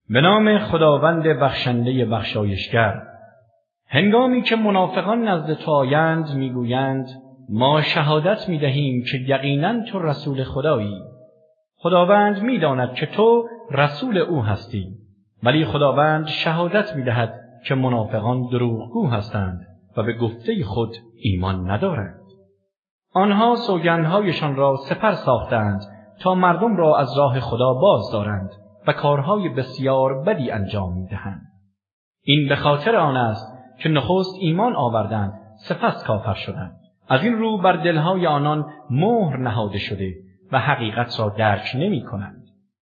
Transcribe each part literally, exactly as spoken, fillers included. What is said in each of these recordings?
به نام خداوند بخشنده بخشایشگر. هنگامی که منافقان نزد تو آیند میگویند ما شهادت میدهیم که یقینا تو رسول خدایی. خداوند میداند که تو رسول او هستی، ولی خداوند شهادت میدهد که منافقان دروغگو هستند و به گفته خود ایمان ندارند. آنها سوگندهایشان را سپر ساختند تا مردم را از راه خدا باز دارند و کارهای بسیار بدی انجام میدهند. این به خاطر آن است که نخست ایمان آوردند سپس کافر شدند. از این رو بر دلهای آنان مهر نهاده شده و حقیقت را درک نمی کنند.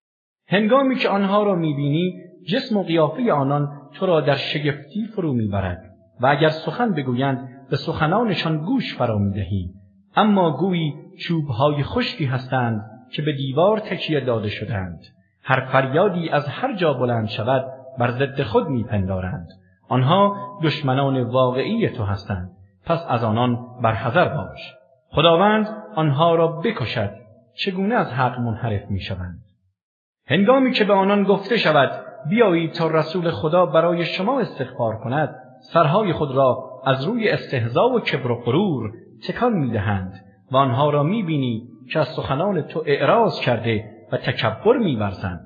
هنگامی که آنها را می بینی جسم و قیافه آنان تو را در شگفتی فرو می برد و اگر سخن بگویند به سخنانشان گوش فرا می دهی، اما گویی چوبهای خشکی هستند که به دیوار تکیه داده شدند. هر فریادی از هر جا بلند شود بر ضد خود می پندارند. آنها دشمنان واقعی تو هستند، پس از آنان برحذر باش. خداوند آنها را بکشد، چگونه از حق منحرف می شوند. هنگامی که به آنان گفته شود بیایید تا رسول خدا برای شما استغفار کند، سرهای خود را از روی استهزا و کبر و غرور تکان می دهند و آنها را می بینی که از سخنان تو اعراض کرده و تکبر می ورزند.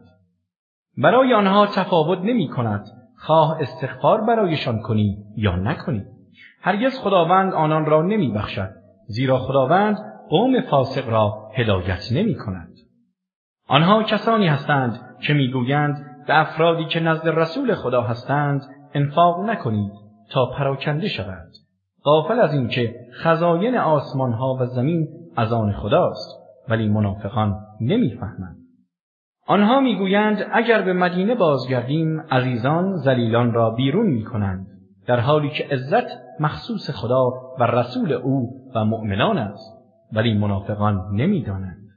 برای آنها تفاوت نمی کند خواه استغفار برایشان کنی یا نکنی. هرگز خداوند آنان را نمی بخشد، زیرا خداوند قوم فاسق را هدایت نمی کند. آنها کسانی هستند که می گویند به افرادی که نزد رسول خدا هستند انفاق نکنید تا پراکنده شود، غافل از این که خزاین آسمان ها و زمین از آن خداست، ولی منافقان نمی فهمند. آنها می گویند اگر به مدینه بازگردیم عزیزان ذلیلان را بیرون می کنند، در حالی که عزت مخصوص خدا و رسول او و مؤمنان است، ولی منافقان نمی دانند.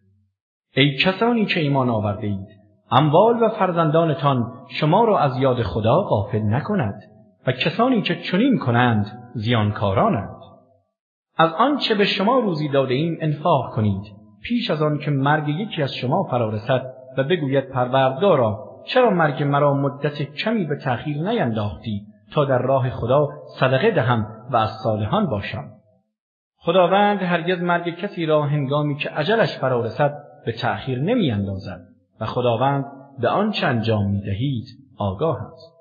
ای کسانی که ایمان آورده اید، اموال و فرزندانتان شما را از یاد خدا غافل نکند و کسانی که چنین کنند زیانکارانند. از آنچه به شما روزی داده ایم انفاق کنید پیش از آن که مرگ یکی از شما فرا رسد و بگوید پروردگارا چرا مرگ مرا مدت کمی به تأخیر نینداختی تا در راه خدا صدقه دهم و از صالحان باشم. خداوند هرگز مرگ کسی را هنگامی که اجلش فرا رسد به تأخیر نمی اندازد و خداوند به آنچه انجام می دهید آگاه است.